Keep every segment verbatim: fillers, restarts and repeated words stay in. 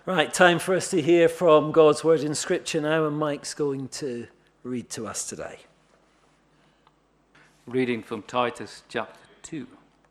Right, time for us to hear from God's word in Scripture now, and Mike's going to read to us today. Reading from Titus chapter two.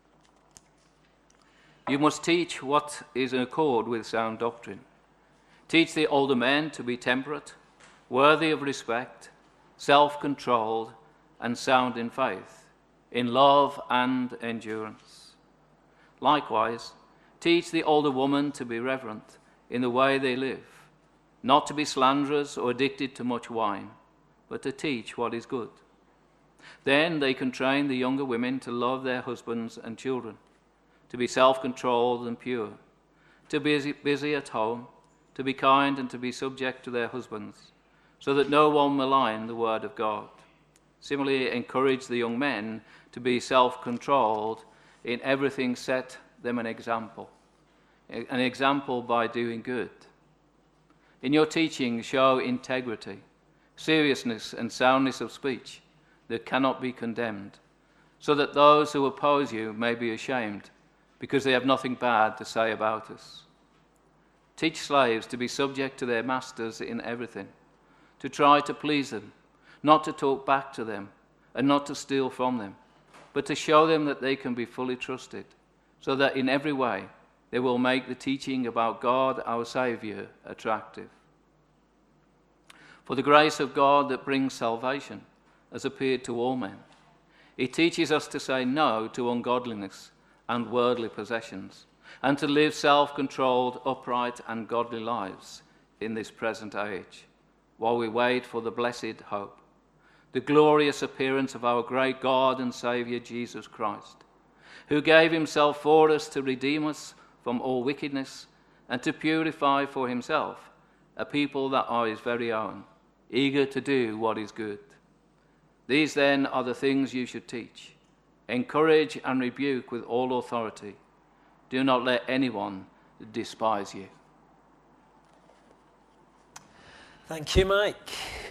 You must teach what is in accord with sound doctrine. Teach the older men to be temperate, worthy of respect, self-controlled, and sound in faith, in love and endurance. Likewise, teach the older woman to be reverent in the way they live, not to be slanderers or addicted to much wine, but to teach what is good. Then they can train the younger women to love their husbands and children, to be self-controlled and pure, to be busy, busy at home, to be kind and to be subject to their husbands, so that no one malign the word of God. Similarly, encourage the young men to be self-controlled in everything, set them an example. An example by doing good. In your teaching, show integrity, seriousness, and soundness of speech that cannot be condemned, so that those who oppose you may be ashamed, because they have nothing bad to say about us. Teach slaves to be subject to their masters in everything, to try to please them, not to talk back to them, and not to steal from them, but to show them that they can be fully trusted, so that in every way they will make the teaching about God, our Saviour, attractive. For the grace of God that brings salvation has appeared to all men. It teaches us to say no to ungodliness and worldly possessions, and to live self-controlled, upright, and godly lives in this present age, while we wait for the blessed hope, the glorious appearance of our great God and Saviour, Jesus Christ, who gave himself for us to redeem us from all wickedness, and to purify for himself a people that are his very own, eager to do what is good. These then are the things you should teach. Encourage and rebuke with all authority. Do not let anyone despise you. Thank you, Mike.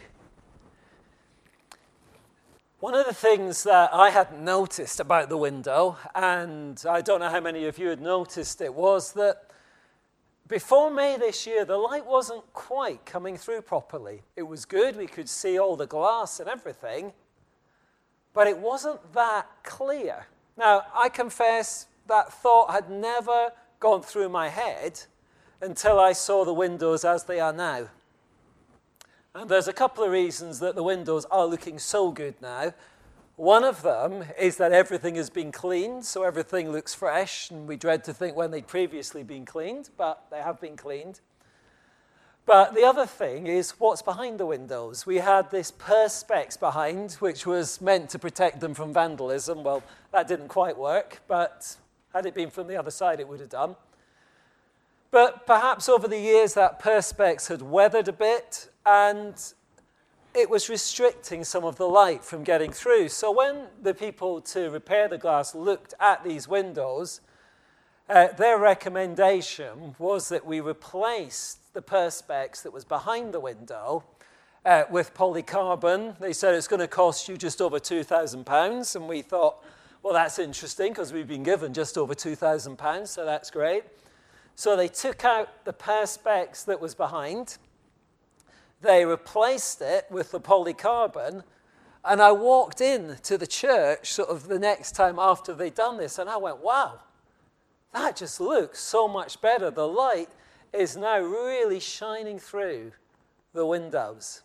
One of the things that I hadn't noticed about the window, and I don't know how many of you had noticed it, was that before May this year, the light wasn't quite coming through properly. It was good, we could see all the glass and everything, but it wasn't that clear. Now, I confess that thought had never gone through my head until I saw the windows as they are now. And there's a couple of reasons that the windows are looking so good now. One of them is that everything has been cleaned, so everything looks fresh, and we dread to think when they'd previously been cleaned, but they have been cleaned. But the other thing is what's behind the windows. We had this perspex behind, which was meant to protect them from vandalism. Well, that didn't quite work, but had it been from the other side, it would have done. But perhaps over the years, that perspex had weathered a bit, and it was restricting some of the light from getting through. So when the people to repair the glass looked at these windows, uh, their recommendation was that we replaced the perspex that was behind the window uh, with polycarbon. They said it's going to cost you just over two thousand pounds, and we thought, well, that's interesting because we've been given just over two thousand pounds, so that's great. So they took out the perspex that was behind. They replaced it with the polycarbon, and I walked in to the church sort of the next time after they'd done this, and I went, wow, that just looks so much better. The light is now really shining through the windows.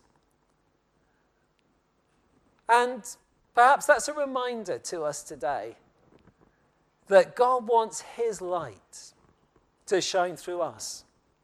And perhaps that's a reminder to us today that God wants his light to shine through us.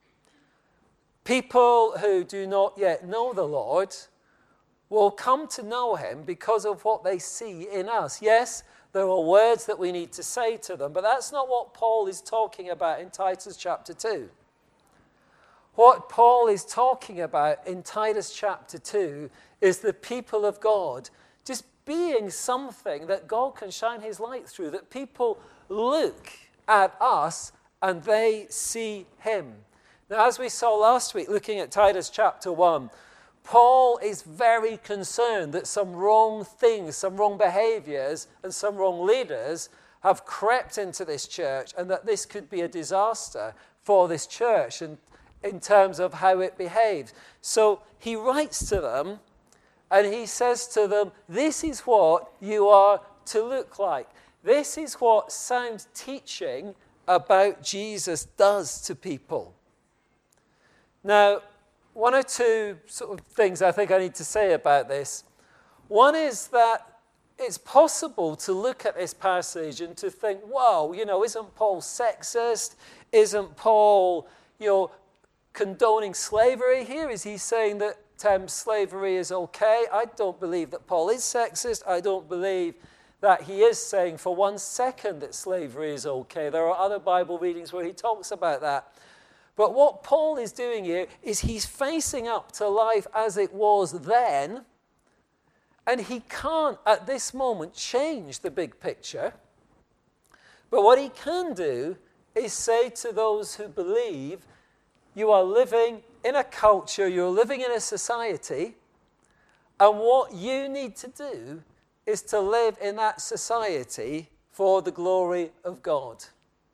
People who do not yet know the Lord will come to know him because of what they see in us. Yes, there are words that we need to say to them, but that's not what Paul is talking about in Titus chapter two. What Paul is talking about in Titus chapter two is the people of God just being something that God can shine his light through, that people look at us and they see him. Now, as we saw last week, looking at Titus chapter one, Paul is very concerned that some wrong things, some wrong behaviors, and some wrong leaders have crept into this church, and that this could be a disaster for this church. And in terms of how it behaves. So he writes to them, and he says to them, this is what you are to look like. This is what sound teaching about Jesus does to people. Now, one or two sort of things I think I need to say about this. One is that it's possible to look at this passage and to think, wow, you know, isn't Paul sexist? Isn't Paul, you know, condoning slavery here? Is he saying that um, slavery is okay? I don't believe that Paul is sexist. I don't believe that he is saying for one second that slavery is okay. There are other Bible readings where he talks about that. But what Paul is doing here is he's facing up to life as it was then, and he can't at this moment change the big picture. But what he can do is say to those who believe, you are living in a culture, you're living in a society, and what you need to do is to live in that society for the glory of God.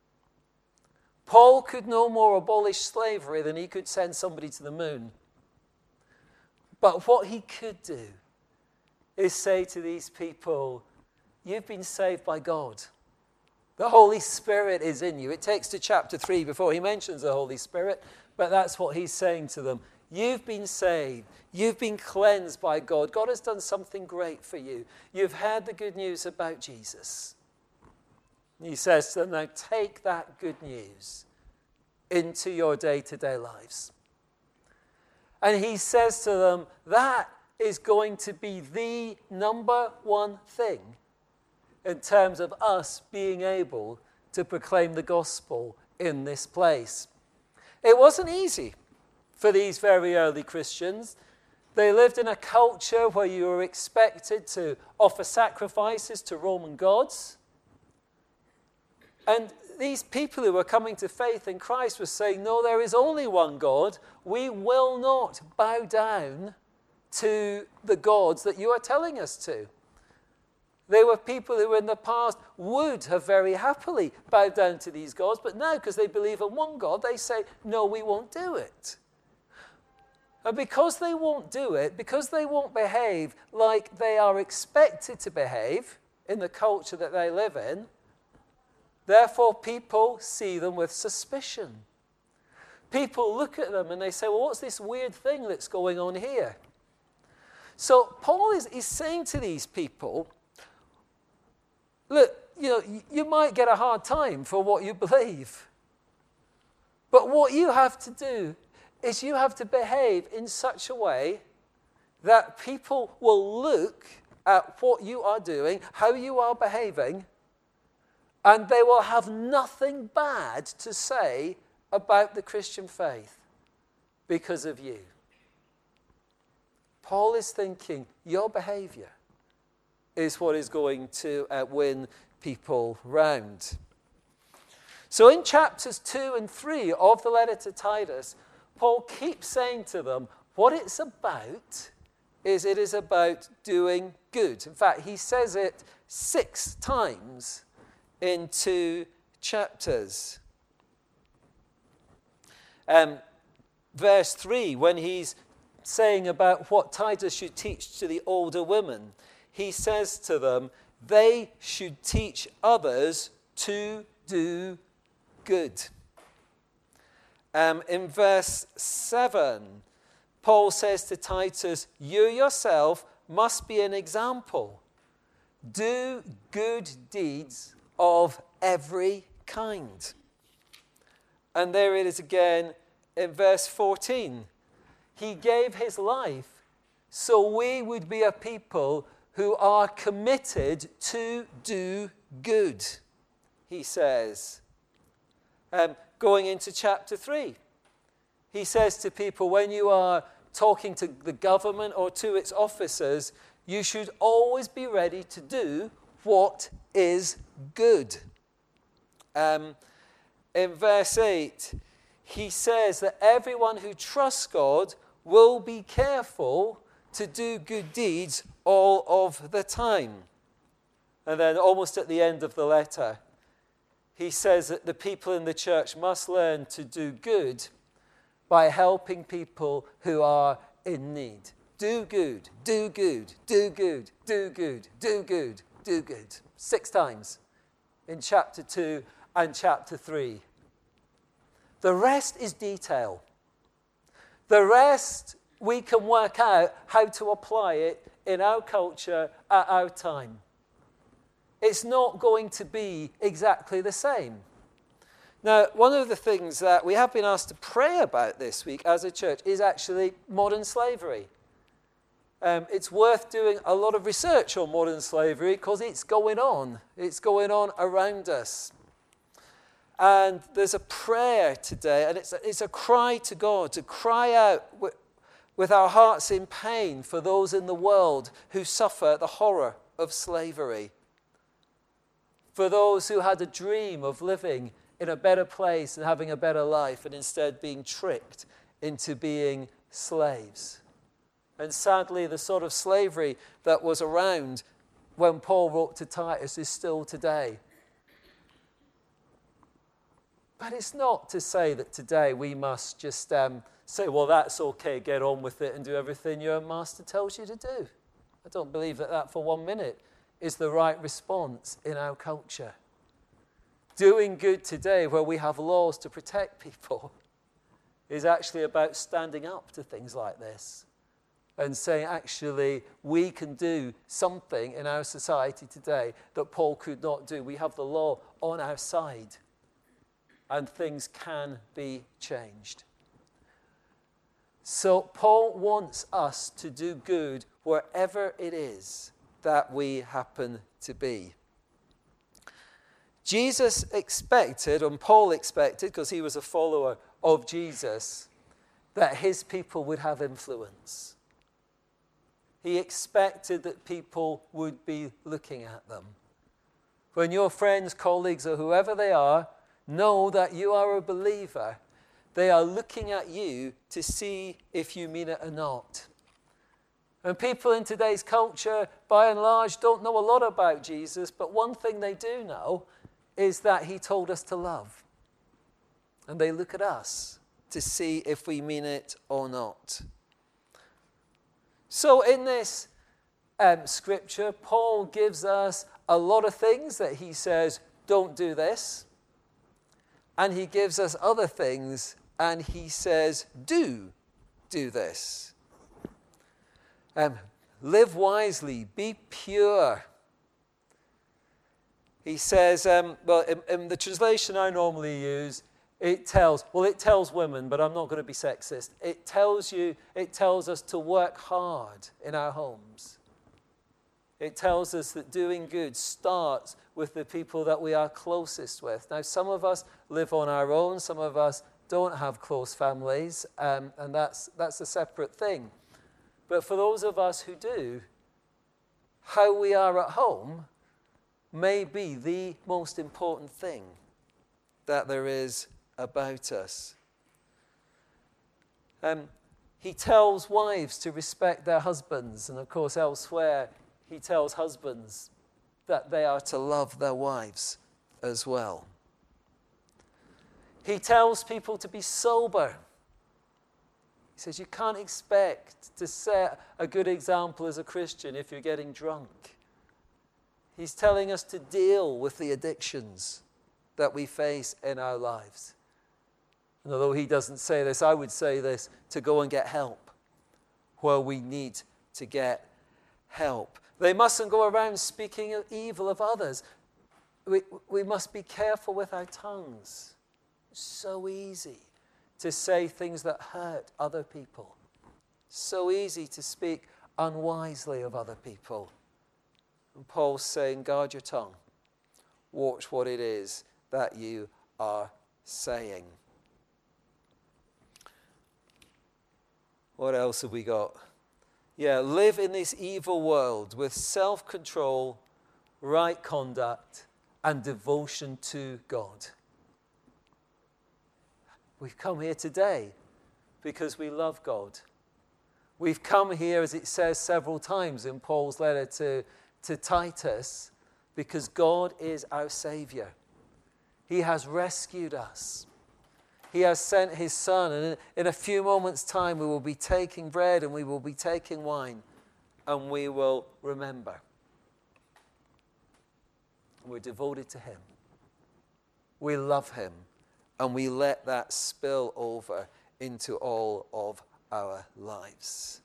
Paul could no more abolish slavery than he could send somebody to the moon. But what he could do is say to these people, you've been saved by God. The Holy Spirit is in you. It takes to chapter three before he mentions the Holy Spirit, but that's what he's saying to them. You've been saved. You've been cleansed by God. God has done something great for you. You've heard the good news about Jesus. He says to them, now take that good news into your day-to-day lives. And he says to them, that is going to be the number one thing in terms of us being able to proclaim the gospel in this place. It wasn't easy for these very early Christians. They lived in a culture where you were expected to offer sacrifices to Roman gods. And these people who were coming to faith in Christ were saying, no, there is only one God. We will not bow down to the gods that you are telling us to. They were people who in the past would have very happily bowed down to these gods, but now because they believe in one God, they say, no, we won't do it. And because they won't do it, because they won't behave like they are expected to behave in the culture that they live in, therefore people see them with suspicion. People look at them and they say, well, what's this weird thing that's going on here? So Paul is, is saying to these people, look, you know, you might get a hard time for what you believe. But what you have to do is you have to behave in such a way that people will look at what you are doing, how you are behaving, and they will have nothing bad to say about the Christian faith because of you. Paul is thinking your behavior is what is going to uh, win people round. So in chapters two and three of the letter to Titus, Paul keeps saying to them, what it's about is it is about doing good. In fact, he says it six times in two chapters. Um, verse three, when he's saying about what Titus should teach to the older women, he says to them, they should teach others to do good. Um, in verse seven, Paul says to Titus, you yourself must be an example. Do good deeds of every kind. And there it is again in verse fourteen. He gave his life so we would be a people who are committed to do good, he says. Um, going into chapter three, he says to people, when you are talking to the government or to its officers, you should always be ready to do what is good. Um, in verse eight, he says that everyone who trusts God will be careful to do good deeds all of the time. And then almost at the end of the letter, he says that the people in the church must learn to do good by helping people who are in need. Do good, do good, do good, do good, do good, do good. Six times in chapter two and chapter three. The rest is detail. The rest, we can work out how to apply it in our culture at our time. It's not going to be exactly the same. Now, one of the things that we have been asked to pray about this week as a church is actually modern slavery. Um, it's worth doing a lot of research on modern slavery because it's going on. It's going on around us. And there's a prayer today, and it's a, it's a cry to God, to cry out with, with our hearts in pain for those in the world who suffer the horror of slavery. For those who had a dream of living in a better place and having a better life, and instead being tricked into being slaves. And sadly, the sort of slavery that was around when Paul wrote to Titus is still today. But it's not to say that today we must just um, say, well, that's okay, get on with it and do everything your master tells you to do. I don't believe that that for one minute is the right response in our culture. Doing good today, where we have laws to protect people, is actually about standing up to things like this and saying, actually, we can do something in our society today that Paul could not do. We have the law on our side, and things can be changed. So Paul wants us to do good wherever it is that we happen to be. Jesus expected, and Paul expected, because he was a follower of Jesus, that his people would have influence. He expected that people would be looking at them. When your friends, colleagues, or whoever they are, know that you are a believer, they are looking at you to see if you mean it or not. And people in today's culture, by and large, don't know a lot about Jesus, but one thing they do know is that he told us to love. And they look at us to see if we mean it or not. So in this um, scripture, Paul gives us a lot of things that he says, don't do this. And he gives us other things, and he says, do do this. Um, live wisely, be pure. He says, um, well, in, in the translation I normally use, it tells, well, it tells women, but I'm not going to be sexist. It tells you, it tells us to work hard in our homes. It tells us that doing good starts with the people that we are closest with. Now, some of us live on our own, some of us don't have close families, um, and that's that's a separate thing. But for those of us who do, how we are at home may be the most important thing that there is about us. Um, he tells wives to respect their husbands, and of course elsewhere he tells husbands that they are to love their wives as well. He tells people to be sober. He says you can't expect to set a good example as a Christian if you're getting drunk. He's telling us to deal with the addictions that we face in our lives. And although he doesn't say this, I would say this, to go and get help where we need to get help. They mustn't go around speaking evil of others. We, we must be careful with our tongues. It's so easy to say things that hurt other people. So easy to speak unwisely of other people. And Paul's saying, guard your tongue. Watch what it is that you are saying. What else have we got? Yeah, live in this evil world with self-control, right conduct, and devotion to God. We've come here today because we love God. We've come here, as it says several times in Paul's letter to, to Titus, because God is our Savior. He has rescued us. he has sent his Son. And in, in a few moments' time, we will be taking bread and we will be taking wine. And we will remember. We're devoted to him. We love him. And we let that spill over into all of our lives.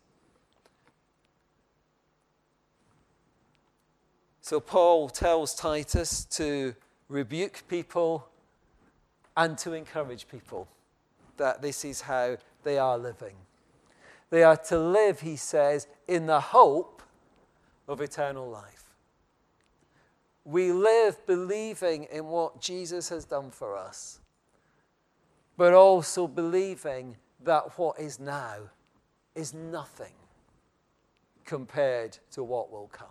So Paul tells Titus to rebuke people and to encourage people that this is how they are living. They are to live, he says, in the hope of eternal life. We live believing in what Jesus has done for us, but also believing that what is now is nothing compared to what will come.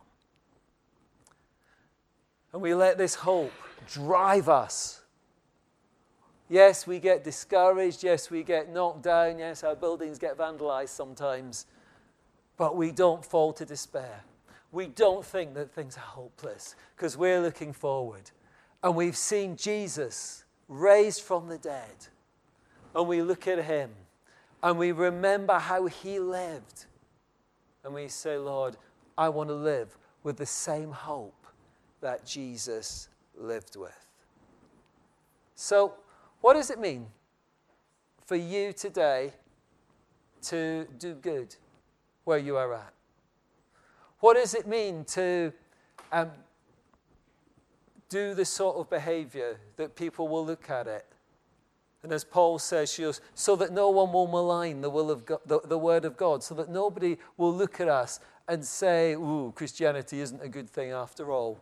And we let this hope drive us. Yes, we get discouraged. Yes, we get knocked down. Yes, our buildings get vandalized sometimes. But we don't fall to despair. We don't think that things are hopeless because we're looking forward. And we've seen Jesus raised from the dead. And we look at him and we remember how he lived. And we say, Lord, I want to live with the same hope that Jesus lived with. So, what does it mean for you today to do good where you are at? What does it mean to um, do the sort of behavior that people will look at it? And as Paul says, so that no one will malign the will of God, the, the word of God, so that nobody will look at us and say, ooh, Christianity isn't a good thing after all.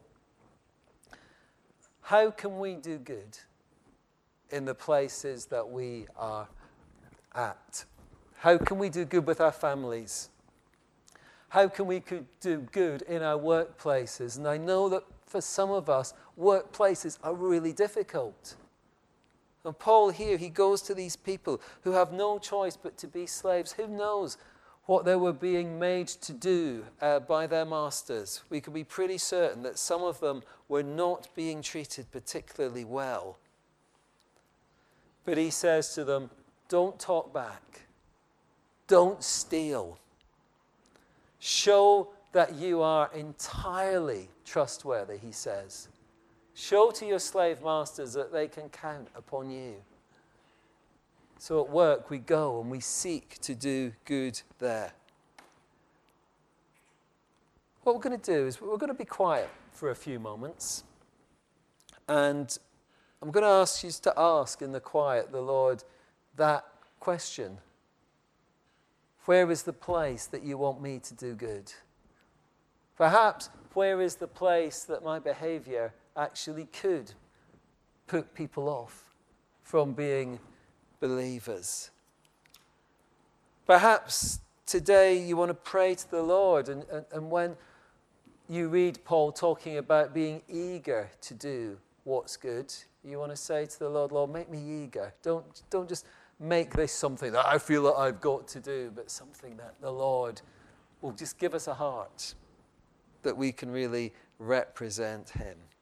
How can we do good in the places that we are at? How can we do good with our families? How can we do good in our workplaces? And I know that for some of us, workplaces are really difficult. And Paul here, he goes to these people who have no choice but to be slaves. Who knows what they were being made to do uh, by their masters? We can be pretty certain that some of them were not being treated particularly well. But he says to them, don't talk back. Don't steal. Show that you are entirely trustworthy, he says. Show to your slave masters that they can count upon you. So at work we go and we seek to do good there. What we're going to do is we're going to be quiet for a few moments. And I'm going to ask you to ask in the quiet the Lord that question. Where is the place that you want me to do good? Perhaps, where is the place that my behavior actually could put people off from being believers? Perhaps today you want to pray to the Lord, and, and, and when you read Paul talking about being eager to do what's good, you want to say to the Lord, Lord, make me eager. Don't, don't just make this something that I feel that I've got to do, but something that the Lord will just give us a heart that we can really represent him.